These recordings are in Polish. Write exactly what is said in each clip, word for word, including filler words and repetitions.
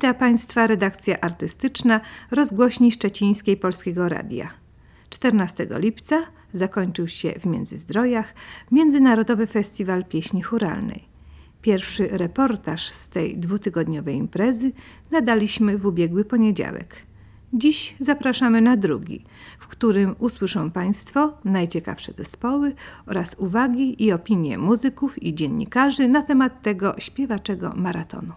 Wita Państwa redakcja artystyczna Rozgłośni Szczecińskiej Polskiego Radia. czternastego lipca zakończył się w Międzyzdrojach Międzynarodowy Festiwal Pieśni Chóralnej. Pierwszy reportaż z tej dwutygodniowej imprezy nadaliśmy w ubiegły poniedziałek. Dziś zapraszamy na drugi, w którym usłyszą Państwo najciekawsze zespoły oraz uwagi i opinie muzyków i dziennikarzy na temat tego śpiewaczego maratonu.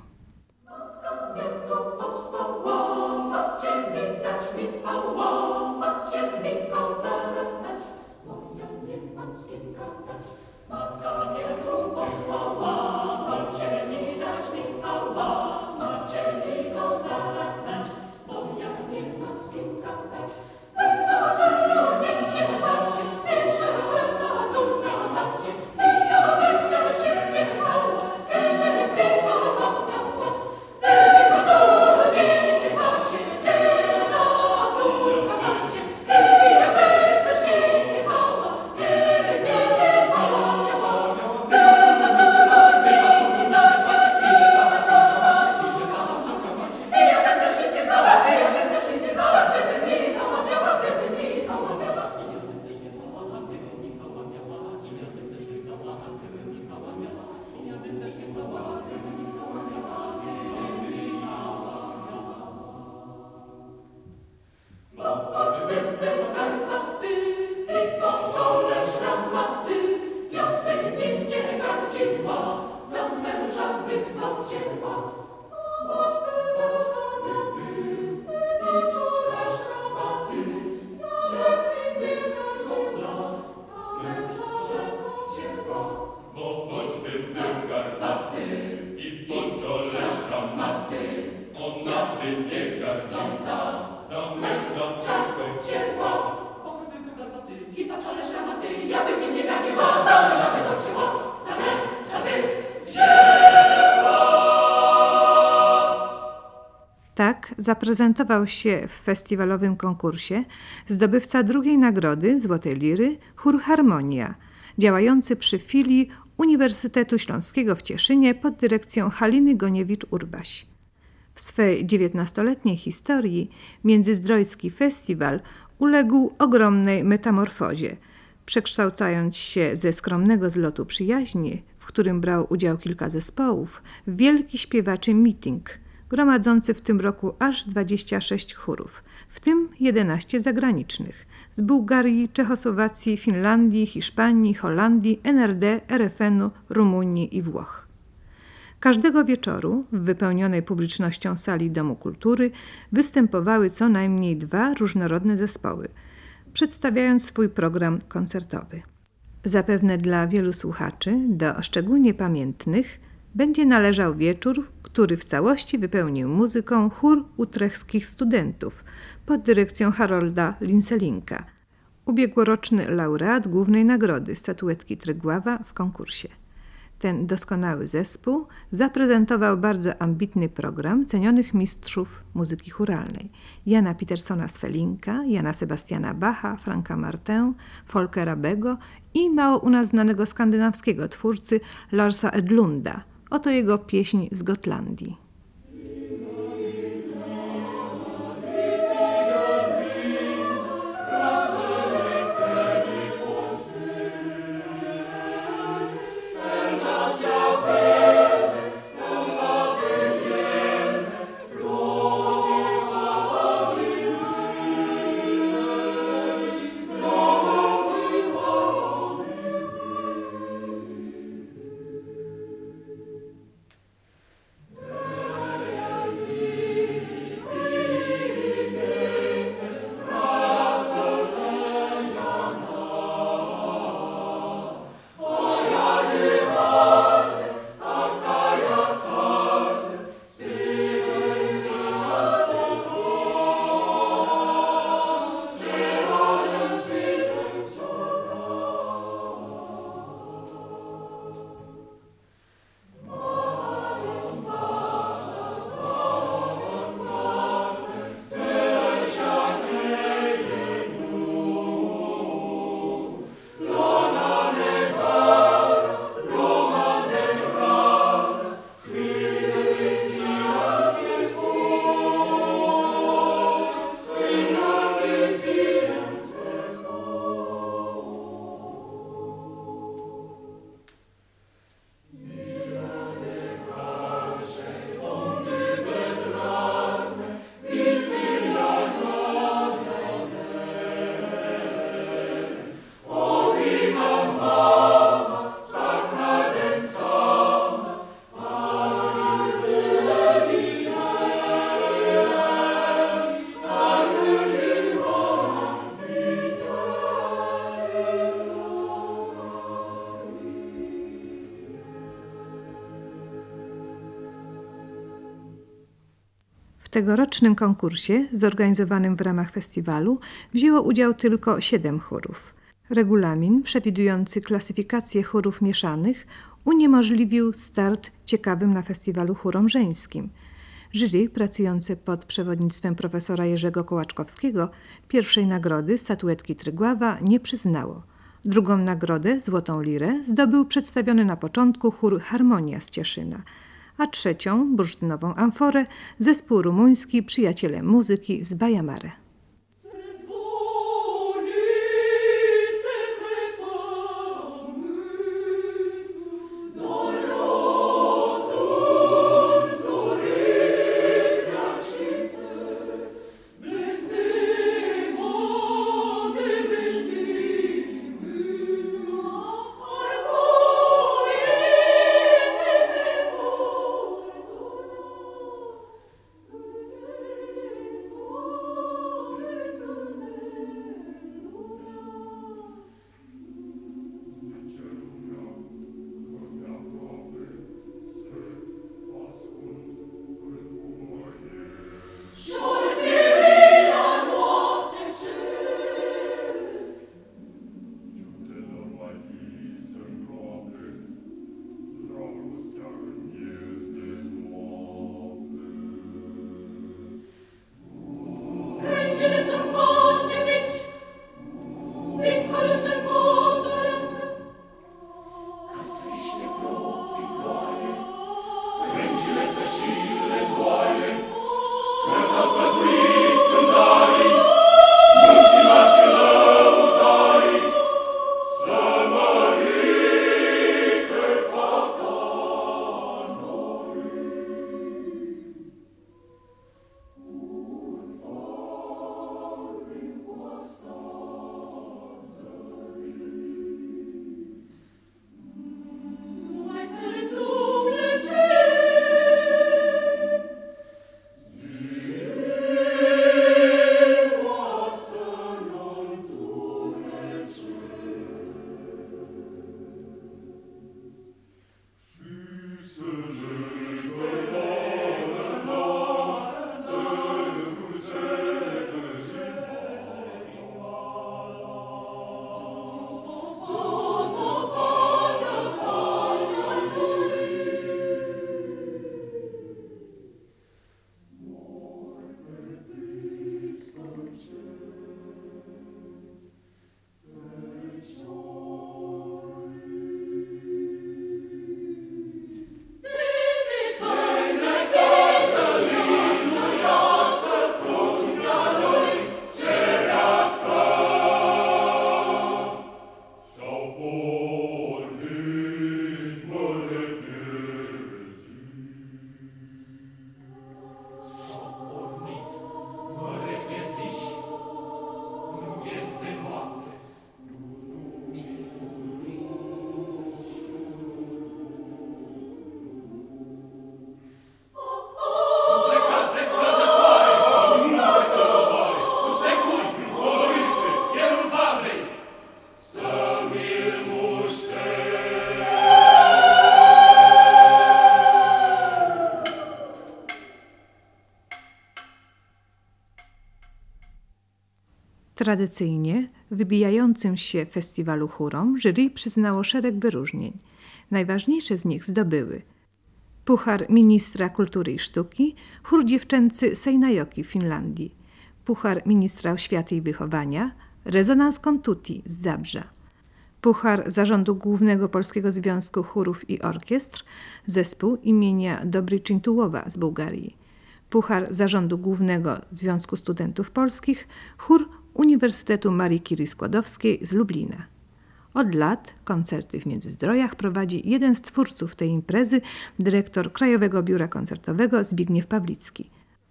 Tak zaprezentował się w festiwalowym konkursie zdobywca drugiej nagrody Złotej Liry chór Harmonia, działający przy filii Uniwersytetu Śląskiego w Cieszynie pod dyrekcją Haliny Goniewicz-Urbaś. W swej dziewiętnastoletniej historii Międzyzdrojski Festiwal uległ ogromnej metamorfozie, przekształcając się ze skromnego zlotu przyjaźni, w którym brał udział kilka zespołów, w wielki śpiewaczy meeting, gromadzący w tym roku aż dwadzieścia sześć chórów, w tym jedenaście zagranicznych, z Bułgarii, Czechosłowacji, Finlandii, Hiszpanii, Holandii, N R D, R F N-u, Rumunii i Włoch. Każdego wieczoru w wypełnionej publicznością sali Domu Kultury występowały co najmniej dwa różnorodne zespoły, przedstawiając swój program koncertowy. Zapewne dla wielu słuchaczy, do szczególnie pamiętnych, będzie należał wieczór, który w całości wypełnił muzyką chór utrechskich studentów pod dyrekcją Harolda Linselinka, ubiegłoroczny laureat głównej nagrody statuetki Trygława w konkursie. Ten doskonały zespół zaprezentował bardzo ambitny program cenionych mistrzów muzyki chóralnej: Jana Petersona Swelinka, Jana Sebastiana Bacha, Franka Martę, Folkera Bego i mało u nas znanego skandynawskiego twórcy Larsa Edlunda. Oto jego pieśń z Gotlandii. Yeah. tegorocznym konkursie zorganizowanym w ramach festiwalu wzięło udział tylko siedem chórów. Regulamin przewidujący klasyfikację chórów mieszanych uniemożliwił start ciekawym na festiwalu chórom żeńskim. Jury pracujące pod przewodnictwem profesora Jerzego Kołaczkowskiego pierwszej nagrody statuetki Trygława nie przyznało. Drugą nagrodę, Złotą Lirę, zdobył przedstawiony na początku chór Harmonia z Cieszyna, a trzecią, bursztynową amforę, zespół rumuński Przyjaciele Muzyki z Baia Mare. Tradycyjnie wybijającym się festiwalu chórom jury przyznało szereg wyróżnień. Najważniejsze z nich zdobyły Puchar Ministra Kultury i Sztuki, chór dziewczęcy Seinäjoki w Finlandii, Puchar Ministra Oświaty i Wychowania, Rezonans con tutti z Zabrza, Puchar Zarządu Głównego Polskiego Związku Chórów i Orkiestr, zespół imienia Dobryczyntułowa z Bułgarii, Puchar Zarządu Głównego Związku Studentów Polskich, chór Uniwersytetu Marii Curie Skłodowskiej z Lublina. Od lat koncerty w Międzyzdrojach prowadzi jeden z twórców tej imprezy, dyrektor Krajowego Biura Koncertowego Zbigniew Pawlicki.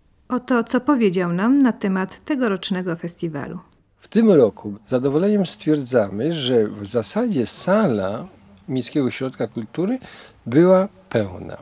Oto co powiedział nam na temat tegorocznego festiwalu. W tym roku z zadowoleniem stwierdzamy, że w zasadzie sala Miejskiego Ośrodka Kultury była pełna.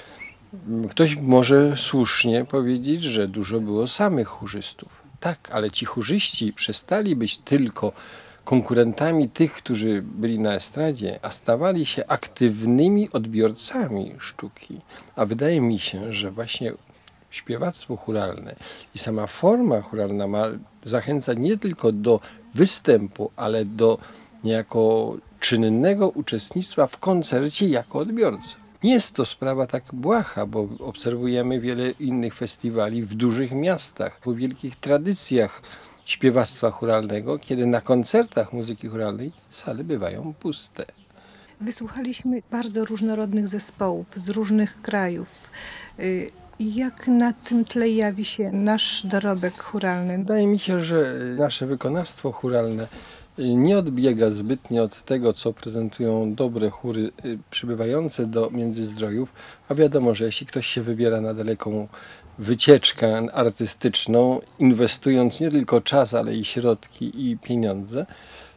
Ktoś może słusznie powiedzieć, że dużo było samych chórzystów. Tak, ale ci chórzyści przestali być tylko konkurentami tych, którzy byli na estradzie, a stawali się aktywnymi odbiorcami sztuki. A wydaje mi się, że właśnie śpiewactwo chóralne i sama forma chóralna ma zachęcać nie tylko do występu, ale do niejako czynnego uczestnictwa w koncercie jako odbiorca. Nie jest to sprawa tak błaha, bo obserwujemy wiele innych festiwali w dużych miastach, po wielkich tradycjach śpiewactwa chóralnego, kiedy na koncertach muzyki chóralnej sale bywają puste. Wysłuchaliśmy bardzo różnorodnych zespołów z różnych krajów. Jak na tym tle jawi się nasz dorobek chóralny? Wydaje mi się, że nasze wykonawstwo chóralne nie odbiega zbytnio od tego, co prezentują dobre chóry przybywające do Międzyzdrojów, a wiadomo, że jeśli ktoś się wybiera na daleką wycieczkę artystyczną, inwestując nie tylko czas, ale i środki i pieniądze,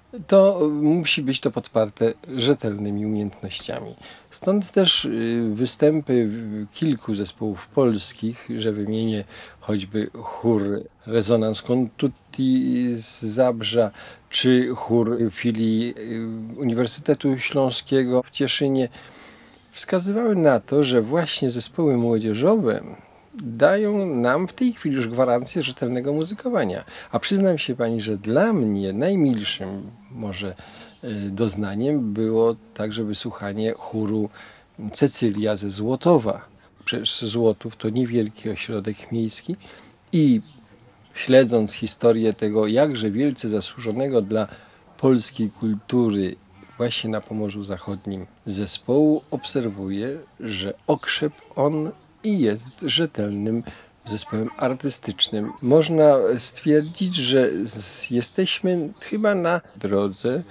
to musi być to podparte rzetelnymi umiejętnościami. Stąd też występy kilku zespołów polskich, że wymienię choćby chór Resonans con Tutti z Zabrza, czy chór filii Uniwersytetu Śląskiego w Cieszynie, wskazywały na to, że właśnie zespoły młodzieżowe dają nam w tej chwili już gwarancję rzetelnego muzykowania. A przyznam się pani, że dla mnie najmilszym może doznaniem było także wysłuchanie chóru Cecylia ze Złotowa. Przecież Złotów to niewielki ośrodek miejski i śledząc historię tego jakże wielce zasłużonego dla polskiej kultury właśnie na Pomorzu Zachodnim zespołu, obserwuję, że okrzep on i jest rzetelnym zespołem artystycznym. Można stwierdzić, że jesteśmy chyba na drodze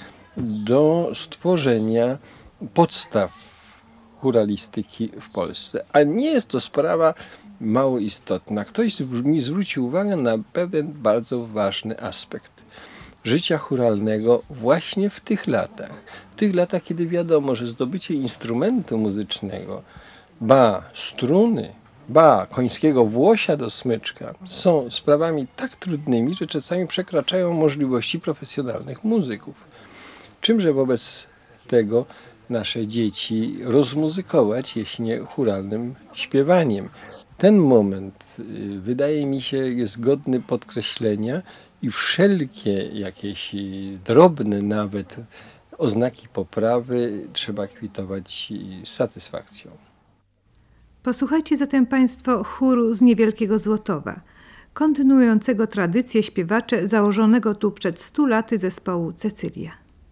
do stworzenia podstaw chóralistyki w Polsce. A nie jest to sprawa mało istotna. Ktoś mi zwrócił uwagę na pewien bardzo ważny aspekt życia chóralnego właśnie w tych latach. W tych latach, kiedy wiadomo, że zdobycie instrumentu muzycznego, ba struny, ba końskiego włosia do smyczka są sprawami tak trudnymi, że czasami przekraczają możliwości profesjonalnych muzyków. Czymże wobec tego nasze dzieci rozmuzykować, jeśli nie chóralnym śpiewaniem? Ten moment, wydaje mi się, jest godny podkreślenia i wszelkie jakieś drobne nawet oznaki poprawy trzeba kwitować z satysfakcją. Posłuchajcie zatem Państwo chóru z niewielkiego Złotowa, kontynuującego tradycję śpiewacze założonego tu przed stu laty zespołu Cecylia.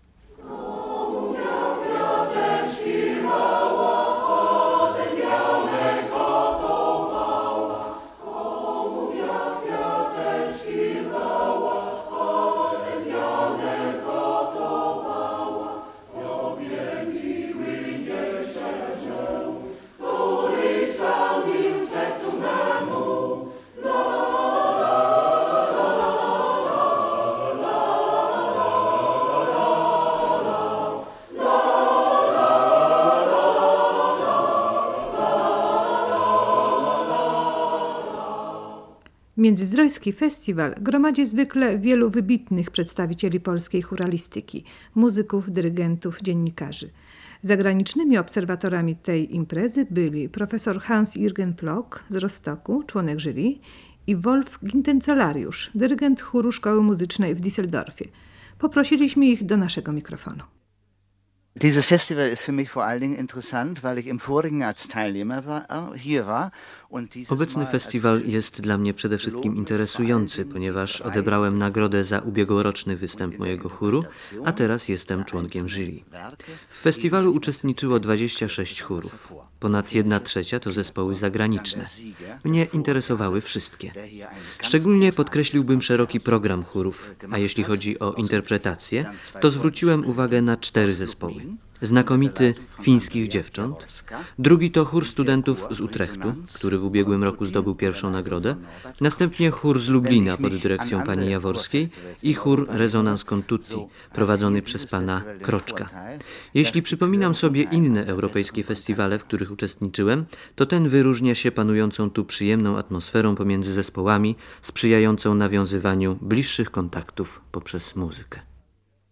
Międzyzdrojski Festiwal gromadzi zwykle wielu wybitnych przedstawicieli polskiej chóralistyki, muzyków, dyrygentów, dziennikarzy. Zagranicznymi obserwatorami tej imprezy byli profesor Hans-Jürgen Plock z Rostoku, członek jury, i Wolf Gintensolariusz, dyrygent chóru Szkoły Muzycznej w Düsseldorfie. Poprosiliśmy ich do naszego mikrofonu. Dieses Festival ist für mich vor allen Dingen interessant, weil ich im vorigen als Teilnehmer war, hier war. Obecny festiwal jest dla mnie przede wszystkim interesujący, ponieważ odebrałem nagrodę za ubiegłoroczny występ mojego chóru, a teraz jestem członkiem jury. W festiwalu uczestniczyło dwadzieścia sześć chórów. Ponad jedna trzecia to zespoły zagraniczne. Mnie interesowały wszystkie. Szczególnie podkreśliłbym szeroki program chórów, a jeśli chodzi o interpretację, to zwróciłem uwagę na cztery zespoły. Znakomity Fińskich Dziewcząt, drugi to chór studentów z Utrechtu, który w ubiegłym roku zdobył pierwszą nagrodę, następnie chór z Lublina pod dyrekcją pani Jaworskiej i chór Resonans con Tutti, prowadzony przez pana Kroczka. Jeśli przypominam sobie inne europejskie festiwale, w których uczestniczyłem, to ten wyróżnia się panującą tu przyjemną atmosferą pomiędzy zespołami, sprzyjającą nawiązywaniu bliższych kontaktów poprzez muzykę.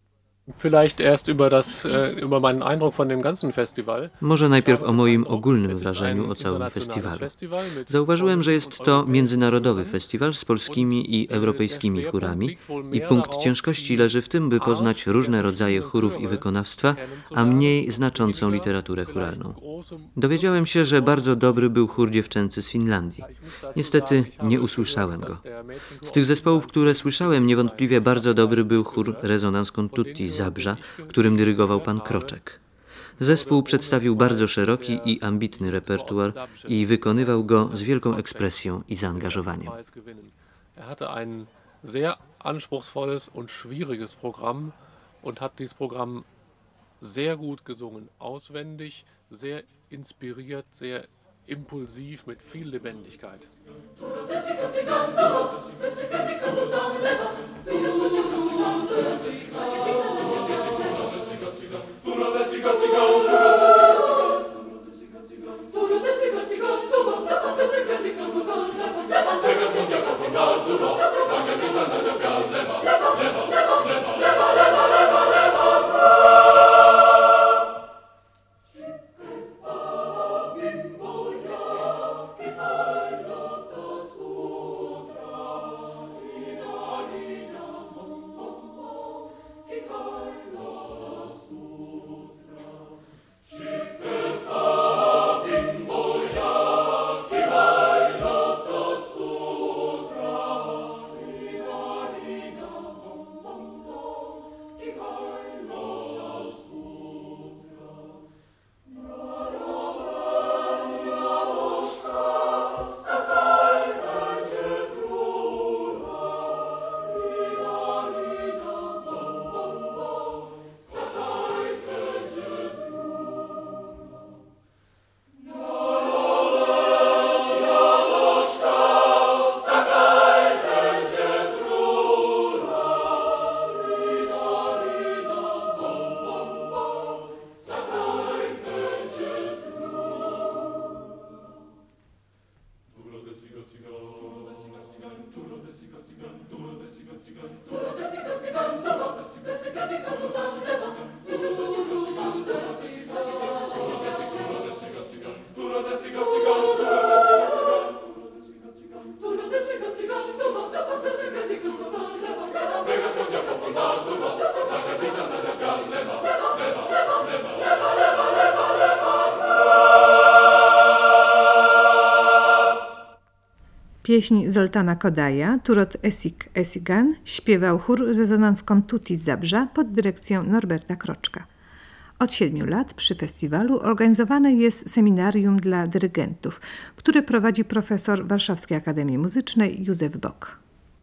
Vielleicht erst über das, über meinen Eindruck von dem ganzen Festival. Może najpierw o moim ogólnym wrażeniu o całym festiwalu. Zauważyłem, że jest to międzynarodowy festiwal z polskimi i europejskimi chórami i punkt ciężkości leży w tym, by poznać różne rodzaje chórów i wykonawstwa, a mniej znaczącą literaturę chóralną. Dowiedziałem się, że bardzo dobry był chór dziewczęcy z Finlandii. Niestety nie usłyszałem go. Z tych zespołów, które słyszałem, niewątpliwie bardzo dobry był chór Resonans con Tutti z Zabrza, którym dyrygował pan Kroczek. Zespół przedstawił bardzo szeroki i ambitny repertuar i wykonywał go z wielką ekspresją i zaangażowaniem. Er hatte ein sehr anspruchsvolles und schwieriges Programm und hat dieses Programm sehr gut gesungen, auswendig, sehr inspiriert, sehr impulsiv, mit viel Lebendigkeit. Pieśń Zoltana Kodaja, Turot Esik Esigan, śpiewał chór Resonans con Tutti z Zabrza pod dyrekcją Norberta Kroczka. Od siedmiu lat przy festiwalu organizowane jest seminarium dla dyrygentów, które prowadzi profesor Warszawskiej Akademii Muzycznej Józef Bok.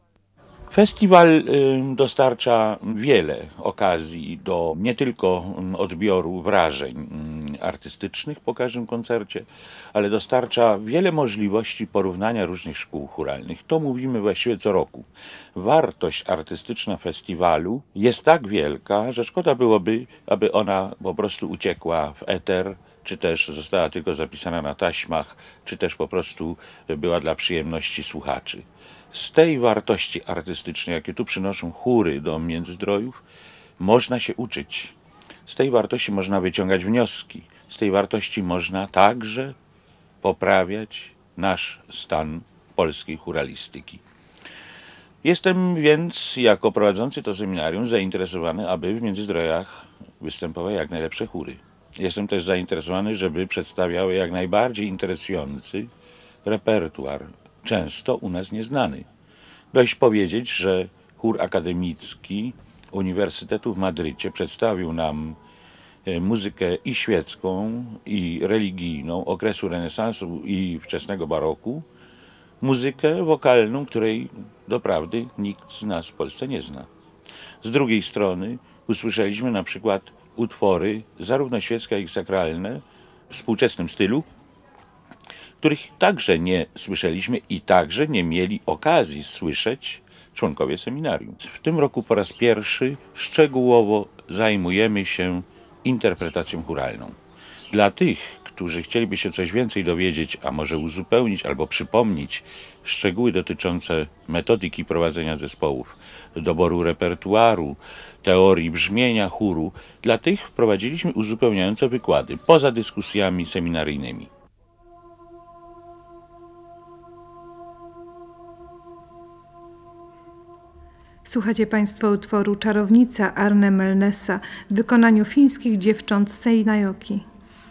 Festiwal dostarcza wiele okazji do nie tylko odbioru wrażeń artystycznych po każdym koncercie, ale dostarcza wiele możliwości porównania różnych szkół chóralnych. To mówimy właściwie co roku. Wartość artystyczna festiwalu jest tak wielka, że szkoda byłoby, aby ona po prostu uciekła w eter, czy też została tylko zapisana na taśmach, czy też po prostu była dla przyjemności słuchaczy. Z tej wartości artystycznej, jakie tu przynoszą chóry do Międzyzdrojów, można się uczyć. Z tej wartości można wyciągać wnioski. Z tej wartości można także poprawiać nasz stan polskiej chóralistyki. Jestem więc, jako prowadzący to seminarium, zainteresowany, aby w Międzyzdrojach występowały jak najlepsze chóry. Jestem też zainteresowany, żeby przedstawiały jak najbardziej interesujący repertuar, często u nas nieznany. Dość powiedzieć, że chór akademicki Uniwersytetu w Madrycie przedstawił nam muzykę i świecką, i religijną, okresu renesansu i wczesnego baroku, muzykę wokalną, której doprawdy nikt z nas w Polsce nie zna. Z drugiej strony usłyszeliśmy na przykład utwory zarówno świeckie, jak i sakralne w współczesnym stylu, których także nie słyszeliśmy i także nie mieli okazji słyszeć członkowie seminarium. W tym roku po raz pierwszy szczegółowo zajmujemy się interpretacją chóralną. Dla tych, którzy chcieliby się coś więcej dowiedzieć, a może uzupełnić albo przypomnieć szczegóły dotyczące metodyki prowadzenia zespołów, doboru repertuaru, teorii brzmienia chóru, dla tych prowadziliśmy uzupełniające wykłady, poza dyskusjami seminaryjnymi. Słuchacie Państwo utworu Czarownica Arne Melnesa w wykonaniu fińskich dziewcząt Seinäjoki.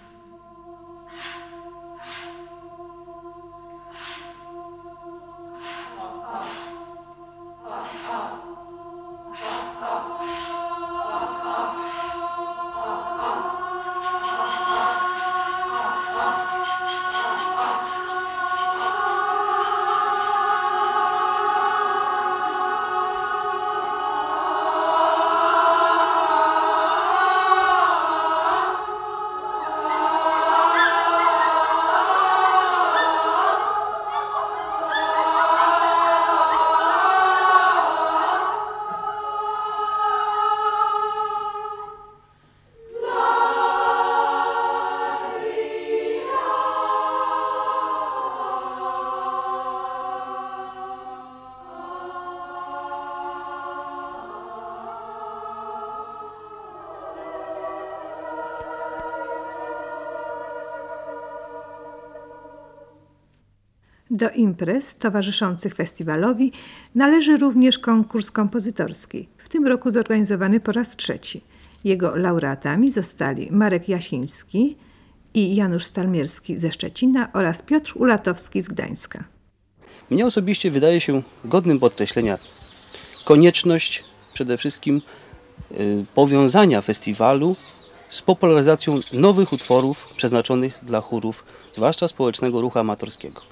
Do imprez towarzyszących festiwalowi należy również konkurs kompozytorski, w tym roku zorganizowany po raz trzeci. Jego laureatami zostali Marek Jasiński i Janusz Stalmierski ze Szczecina oraz Piotr Ulatowski z Gdańska. Mnie osobiście wydaje się godnym podkreślenia konieczność przede wszystkim y, powiązania festiwalu z popularyzacją nowych utworów przeznaczonych dla chórów, zwłaszcza społecznego ruchu amatorskiego.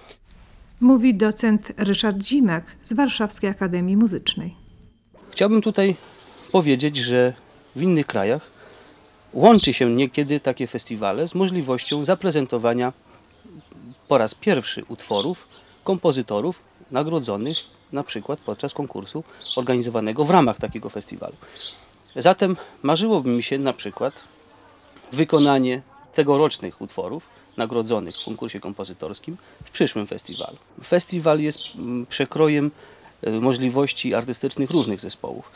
Mówi docent Ryszard Zimak z Warszawskiej Akademii Muzycznej. Chciałbym tutaj powiedzieć, że w innych krajach łączy się niekiedy takie festiwale z możliwością zaprezentowania po raz pierwszy utworów kompozytorów nagrodzonych na przykład podczas konkursu organizowanego w ramach takiego festiwalu. Zatem marzyłoby mi się na przykład wykonanie tegorocznych utworów nagrodzonych w konkursie kompozytorskim w przyszłym festiwalu. Festiwal jest przekrojem możliwości artystycznych różnych zespołów.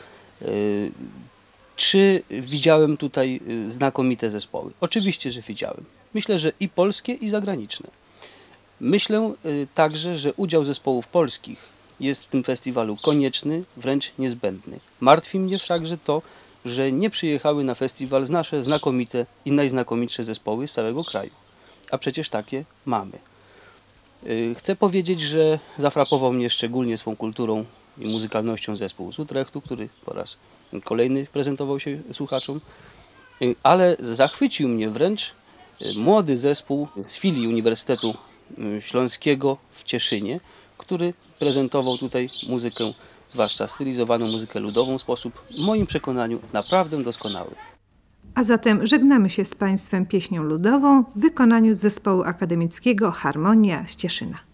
Czy widziałem tutaj znakomite zespoły? Oczywiście, że widziałem. Myślę, że i polskie, i zagraniczne. Myślę także, że udział zespołów polskich jest w tym festiwalu konieczny, wręcz niezbędny. Martwi mnie wszakże to, że nie przyjechały na festiwal nasze znakomite i najznakomitsze zespoły z całego kraju. A przecież takie mamy. Chcę powiedzieć, że zafrapował mnie szczególnie swą kulturą i muzykalnością zespół z Utrechtu, który po raz kolejny prezentował się słuchaczom, ale zachwycił mnie wręcz młody zespół z filii Uniwersytetu Śląskiego w Cieszynie, który prezentował tutaj muzykę, zwłaszcza stylizowaną muzykę ludową w sposób, w moim przekonaniu, naprawdę doskonały. A zatem żegnamy się z Państwem pieśnią ludową w wykonaniu zespołu akademickiego Harmonia z Cieszyna.